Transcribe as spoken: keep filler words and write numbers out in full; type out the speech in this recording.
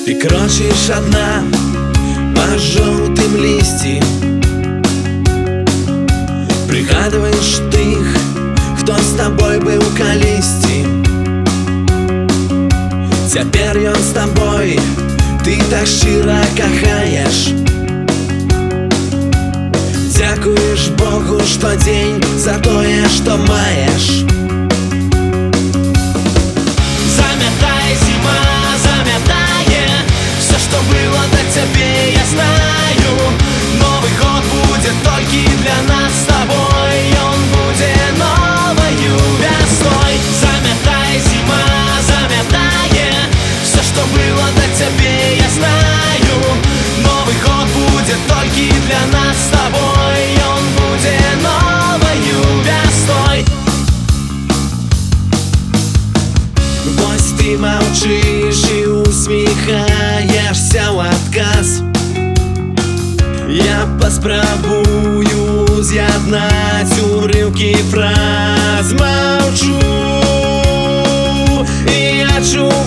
Ты крочишь одна по желтым листьям, пригадываешь тых, кто с тобой был калісті. Цяпер ён з табой, ты так шчыра кахаеш. Дзякуеш Богу штодзень за тое, што маеш. Заметай, зима, заметае все, что было до тебе, я знаю. Новый год будет только для нас с тобой, он будет новою весной. Заметай, зима, заметае все, что было до тебе, я знаю. Новый год будет только для нас с тобой, он будет новою весной. Вось ты маўчыш і усміхаешся ў адказ. Я паспрабую з'яднаць урыўкі фраз. Маўчу і адчуваю